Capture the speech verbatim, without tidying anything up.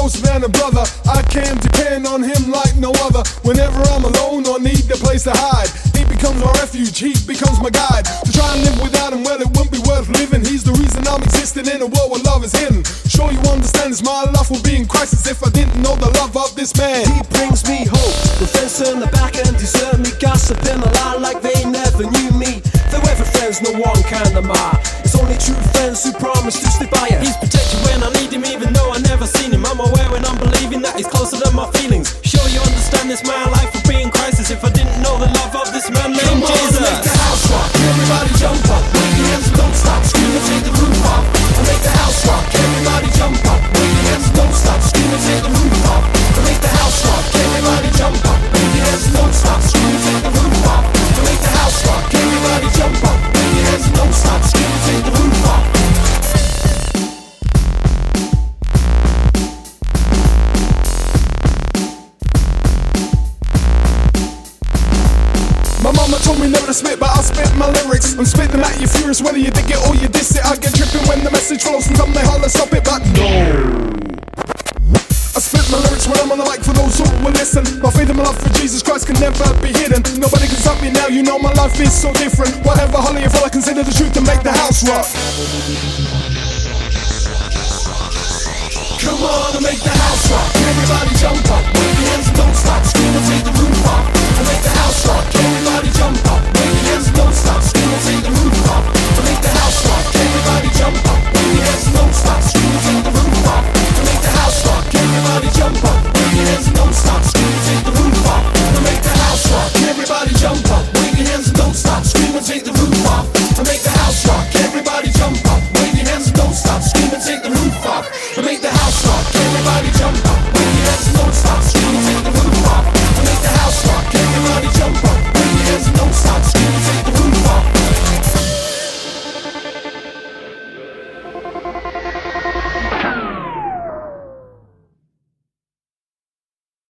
closer than a brother. I can depend on him like no other. Whenever I'm alone or need a place to hide, he becomes my refuge, he becomes my guide. To try and live without him, well, it wouldn't be worth living. He's the reason I'm existing in a world where love is hidden. Sure you understand this, my life would be in crisis if I didn't know the love of this man. He brings me hope. The friends turn the back and desert me, gossiping a lie like they never knew me. They're ever friends no one can admire. It's only true friends who promise to stick by you. He's protected when I need him, even though I never seen him. I'm aware when I'm believing that he's closer than my feelings. Sure you understand this, my life would be in crisis if I didn't know the love of this man named Jesus. Make the house rock, everybody jump up, wave your hands and don't stop, scream and take the roof off. Make the house rock, everybody jump up, wave your hands and don't stop, scream and take the roof off. Make the house rock, everybody jump up, wave your hands and don't stop, scream and take the roof off. Make the house rock, everybody jump up, wave your hands and don't stop, scream and take the roof off. My mama told me never to spit, but I'll spit my lyrics. I'm spitting them at you furious, whether you dig it or you diss it. I get tripping when the message flows and some they holler stop it, but no. I spit my lyrics when I'm on the mic for those who will listen. My faith and my love for Jesus Christ can never be hidden. Nobody can stop me now, you know my life is so different. Whatever holler you feel, I consider the truth to make the house rock. Come on and make the house rock, everybody jump up.